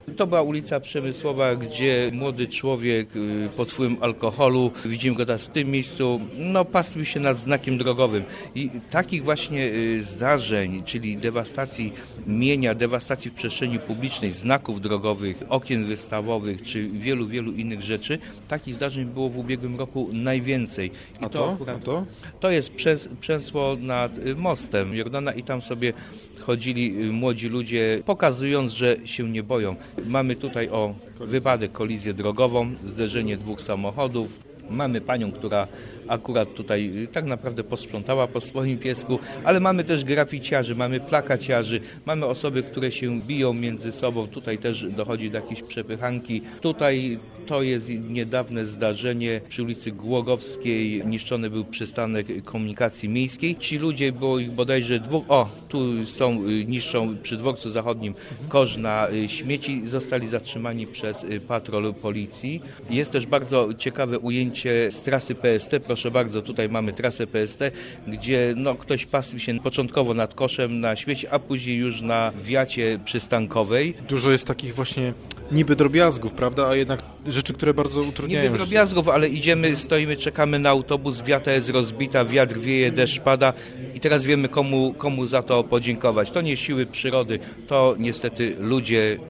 To była ulica Przemysłowa, gdzie młody człowiek pod wpływem alkoholu, widzimy go teraz w tym miejscu, pastwił się nad znakiem drogowym. I takich właśnie zdarzeń, czyli dewastacji mienia, dewastacji w przestrzeni publicznej, znaków drogowych, okien wystawowych, czy wielu, wielu innych rzeczy, takich zdarzeń było w ubiegłym roku najwięcej. I to jest przęsło nad mostem Jordana i tam sobie chodzili młodzi ludzie, pokazując, że się nie boją. Mamy tutaj wypadek, kolizję drogową, zderzenie dwóch samochodów. Mamy panią, która akurat tutaj tak naprawdę posprzątała po swoim piesku, ale mamy też graficiarzy, mamy plakaciarzy, mamy osoby, które się biją między sobą. Tutaj też dochodzi do jakiejś przepychanki. Tutaj to jest niedawne zdarzenie przy ulicy Głogowskiej. Niszczony był przystanek komunikacji miejskiej. Ci ludzie, było ich bodajże dwóch, tu są, niszczą przy dworcu zachodnim kosz na śmieci, zostali zatrzymani przez patrol policji. Jest też bardzo ciekawe ujęcie z trasy PST. Proszę bardzo, tutaj mamy trasę PST, gdzie ktoś pastwił się początkowo nad koszem na śmieci, a później już na wiacie przystankowej. Dużo jest takich właśnie niby drobiazgów, prawda, a jednak rzeczy, które bardzo utrudniają niby drobiazgów, ale idziemy, stoimy, czekamy na autobus, wiata jest rozbita, wiatr wieje, deszcz pada i teraz wiemy, komu za to podziękować. To nie siły przyrody, to niestety ludzie